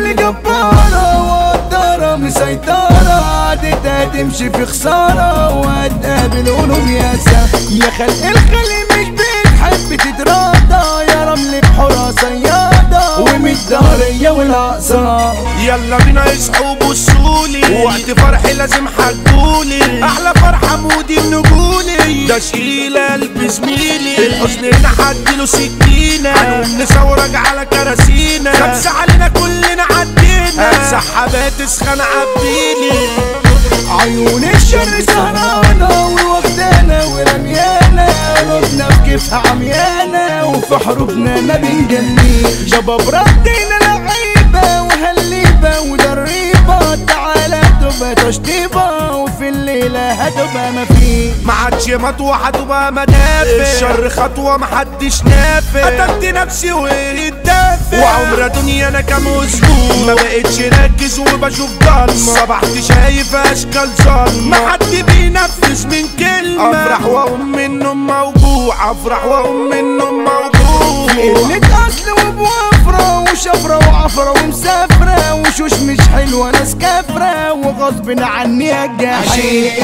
الرمل جبارة وقدارة مسيطرة، عادتها تمشي في خسارة وهتقابل قلوب ياسا. يا خلق الخلق مش بتحب تتراضى، يا رمل بحورها صيادة ومتدارية والأقصى. يلا بينا اصحوا بصولي، وقت فرحي لازم حجولي، احلى فرحة مودي النجولي، ده شيل قلب زميلي، الحزن هنا حدله سكينة، هنقوم نصورك على كراسينا، خمسة علينا كلنا عدينا، سحابات اسخن عبيلي. عيون الشر سهرانة وواخدانا ورميانا، قلوبنا في كيفها عميانة وفي حروبنا ما بنجليش. شباب ردينا لعيبة وهالليبة ودريبة، تعالى تبقى تشطيبة وفي الليلة هتبقى مفيش. معادش مطوة هتبقى مدافع، الشر خطوة محدش نافع، قتلت نفسي واتدافع، وعمر دنيا انا كام اسبوع ما بقتش راكز وبشوف ضلمة، صبحت شايف اشكال ظلمة، ما حد بينفذ من كلمة، افرح واقوم من النوم موجوع، افرح واقوم من النوم موجوع. قلة اصل وبوفرة وشفرة وعفرة ومسافرة، وشوش مش حلوة ناس كافرة وغصب عني هجاشي.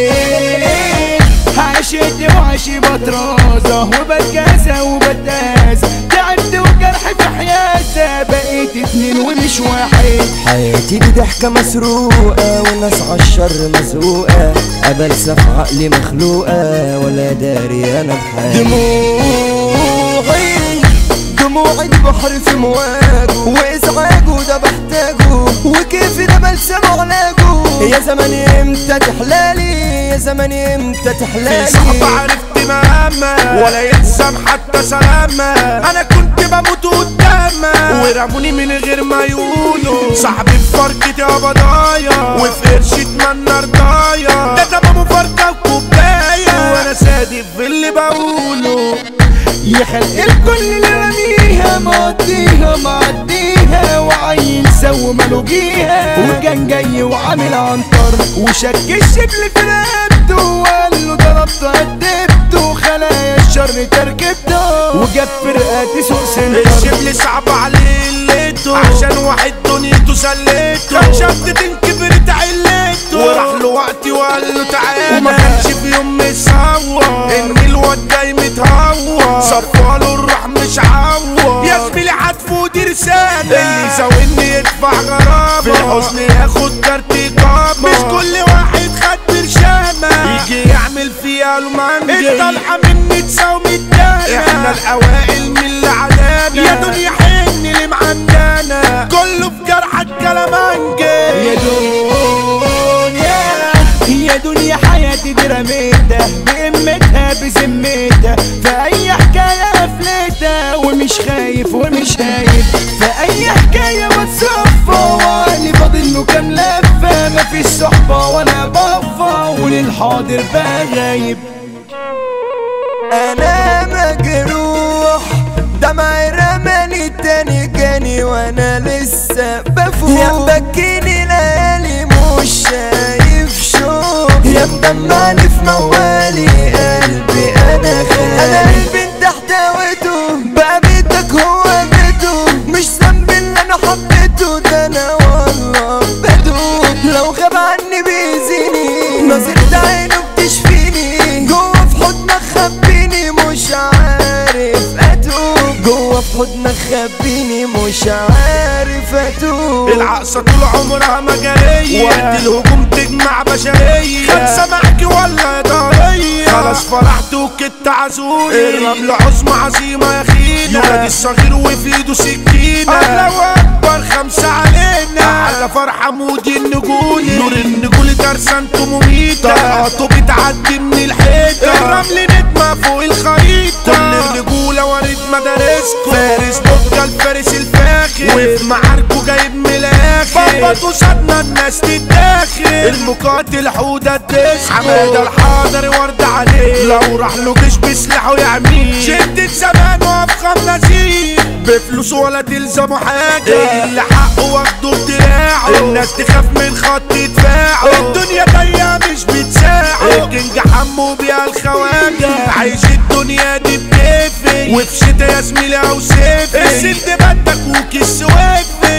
عشت وعشي بطرازة وبتكاسة وبتاسة، تعبت وجرحي في حياتة، بقيت اتنين ومش واحد. حياتي دي ضحكة مسروقة والناس عالشر مزروقة، أبلسة في عقلي مخلوقة ولا داري أنا بحالي. دموعي دي بحر في مواجه، وإزعاجه ده بحتاجه، وكيفي ده بلسم علاجه. يا زماني امتى تحلالي، يا زماني امتى تحلالي. صعب عرفت مهمة ولا يلزم حتى سلامة، أنا كنت بموت قدامها ورموني من غير ما يقولوا، صاحبي في فرقة يا بضايا وفي قرش اتمنى رضايا، ده تمام فرقة وكوباية وأنا صادق في اللي بقوله. يا خلق الكل اللي رميها مقضيها معديها، وعيل سو ملوجيها وكان جاي وعامل عنتر، وشك الشبل في رقبته وقال له ضربته هدبته، خلايا الشر تركبته وجاب فرقاتي سوق سنتر. الشبل صعب عليه قلته عشان واحد دنيته سلته، كان شدت كبرت علته وراح له وقتي وقال له تعالى، وما كانش في يوم مسوى ان الواد جاي متهوى، صفاله الروح مش عوى. يا زميلي عطفه دي رسالة، اللي يزاولني يدفع غرامة، في الحزن ياخد كارت إقامة، مش كل واحد خد برشامة يجي يعمل فيها له منجل، الطلعة مني تساوي التانية، احنا الأوائل من اللي عدانا، يا دنيا حن اللي معندانا، كله في جرحك كلامنجل. يا دنيا يا دنيا حياتي دي رميتها بقمتها بذمتها، في اي حكاية قفلتها ومش خايف ومش هايب، في اي حكاية بتصفى وعقلي فاضل له كام لفة، مفيش صحبة وانا بفة وللحاضر بقى غايب. أنا مجروح دمعي رماني تاني جاني وانا لسه بفوق، يا مبكيني ليالي مش شايف شوق، يا مدمعني في موالي قلبي انا خايف، انا قلبي انت احتويته بقى بيتك هو بيته، مش ذنبي اللي انا حبيته، ده انا والله بدوب، لو غاب عني بيزيني نظرة عينه بتشفيني، جوه في حضنك خبيني مش عارف اتوب، جوه في حضنك خبيني مش عارف اتوب. العقصة طول عمرها مجارية، وقت الهجوم تجمع بشرية، خمسة معاكي ولا ضرية، خلاص فرحت وكنت عزولي، الرمل عظمى عظيمة يا خينا، يولد الصغير وفي ايده سكينة، الله اكبر خمسة علينا، على فرحة مودي النجولي، نور النجولي درسانته مميتة، طلقاته بتعدي من الحيطة، الرمل نجمة فوق الخريطة، كل الرجولة ورد مدارسكو، فارس بوكا الفارس الفاخر، وفي معاركو جايب من الاخر، بابا صدنا الناس تتاخر، المقاتل حودة تسكو، حمادة الحاضر ورد عليه، لو راح له جيش بسلاحه يعميه، شدة زمان وافخم نزيه، بفلوس ولا تلزمه حاجة، اللي حقه واخده بدراعه، الناس تخاف من خط دفاعه، الدنيا جاية مش بتساعه، الكينج حمو بيها الخواجة، عايش الدنيا دي بكيفي، وفي شتا يا زميلي او سيفي، السد بدك وكيس وفي،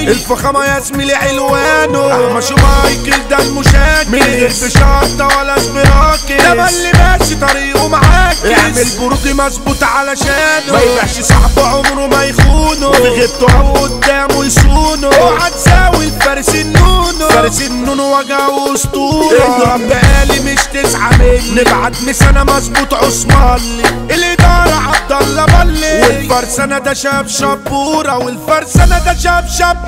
الفخامة يا زميلي علوانه احمشوا مايكل ده المشاكل من غير بشرطة ولا سبراكل ده اللي ماشي طريقه معاك اعمل برودي مظبوط علشانه ما يبيعش صاحبه عمره ما يخونه وفي غيبته او قدامه يصونه اوعى تساوي الفارس النونو فارس النونو وجهه اسطوره اضرب بقالي مش تسعة مني نبعت مسانة مظبوط عثمانلي الادارة عبد الله بلي والفرسانة ده شاب شبورة والفرسانة ده شاب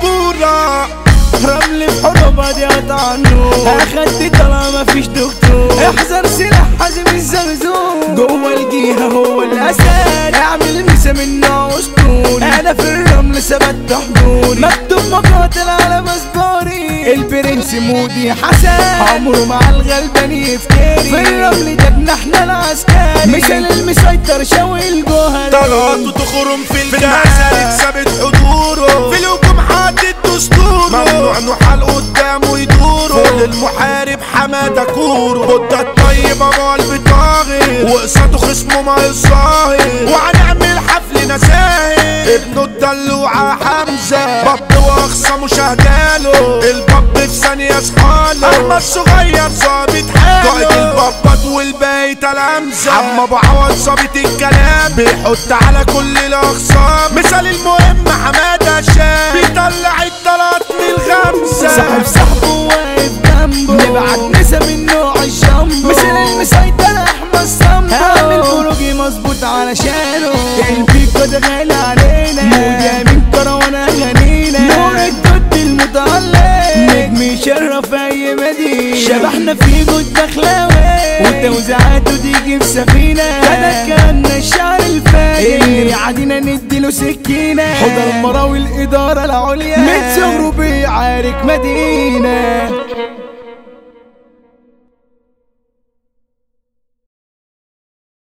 شبورة رملي في حروبها دي قطع النور اخدت طالما مفيش دكتور احذر سلاح حازم الزغزور جوه الجيهة هو الاسد اعمل مسا منه اسطوري انا في الرمل ثبت حضوري مكتوب مقاتل على مسبوري البرنس مودي حسن عمره مع الغلبان يفتري في الرمل ده احنا العسكري مثل المسيطر شوي الجوهري طلعته تخرم في الجسد ثابت حضوره في الهجوم حاطط دستوره ممنوع نحال قدامه يدوره فوق المحارب حمادة كوره بودة الطيب ابو قلب طاغي وقصاده خصمه ما يصاهي وهنعمل حفل نساهي ابنه الدلوعة حمزة باب واخصى مشاهداله الباب في ثانية صحاله احمد الصغير ظابط حاله قائد البابات والباقي تلامذة عم ابو عوض ظابط الكلام بيحط على كل الاخصام مثال المهم حمادة الشام بيطلع الطلات من الغمزة صاحب صاحبه واقف جنبه نبعت نسا من نوع الجامبو مثل المسيطر احمد صنبو هعمل خروجي مظبوط علشانه البيكو ده غالي علينا موديا من كروانة غنينا نور الدود المتعلق نجم يشرف اي مدينة شبحنا في جود دخلاوي وتوزيعاته تيجي في سفينة كده كان الشعر الفاجر اللي عادينا نديله سكينة حضر مراوي الإدارة العليا من صغره بيعارك مدينة